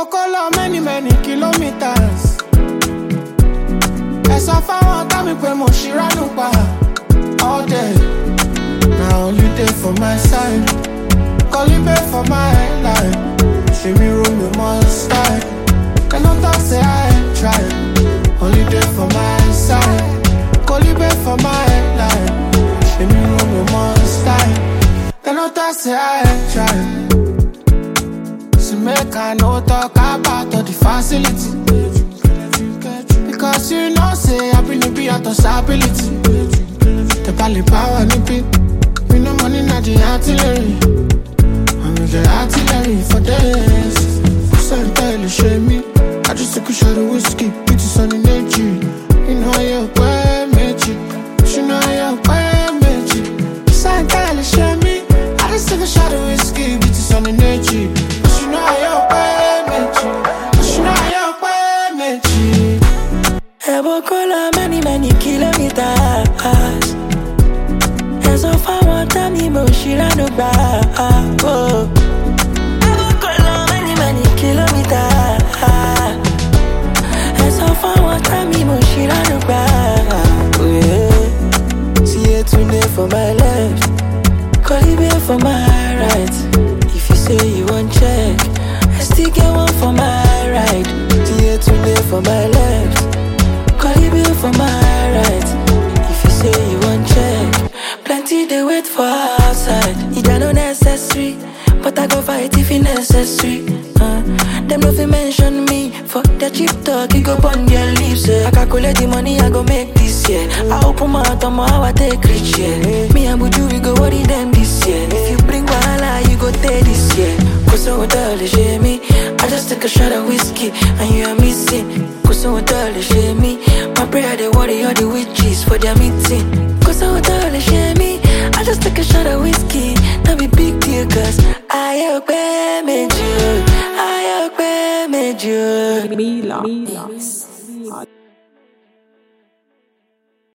Coca-Cola many kilometers. Esa fa wọn tell me pé mo ṣìránù pa all day. Now only day for my side, Colibe for my life. She me room me must style. They no talk say I ain't try. Only day for my side, Colibe for my life. She me room me must style. They no talk say I ain't try. So make I no talk about all the facility. Because you know say I been be out of stability. The pally power nippy. We no money na the artillery. And we get artillery for days. So tell you shame me. I just took a shot of whiskey. It is on the nature. You know you're quite magic. You know you're quite magic. So tell you shame me. I just took a shot of whiskey. It is on the nature. You know you're quite magic. You know you're quite magic. Coca-Cola many kilometers. And so far one time you mo ṣìránù pa. Coca-Cola many kilometers. And so far one time you mo ṣìránù pa. See it today for my left, Colibe for my right. If you say you want check, I still get one for my right. See it today for my left, Colibe for my right. If you say you want check, plenty they wait for outside. It no necessary, but I go fight if it necessary. Them no fi mention me for the cheap talk. You go burn their lips. I calculate the money I go make this year. I open my mouth on how I take rich, yeah. Me and Buju we go worry them this year. If you bring wahala, you go take this year. Cause I would tell you shame me. I just take a shot of whiskey and you are missing. Cause I would tell you shame me. My prayer they worry all the witches for their meeting. Cause I would tell you shame me. I just take a shot of whiskey. Not be big deal cause I hope I made you. I hope I made you. Mila.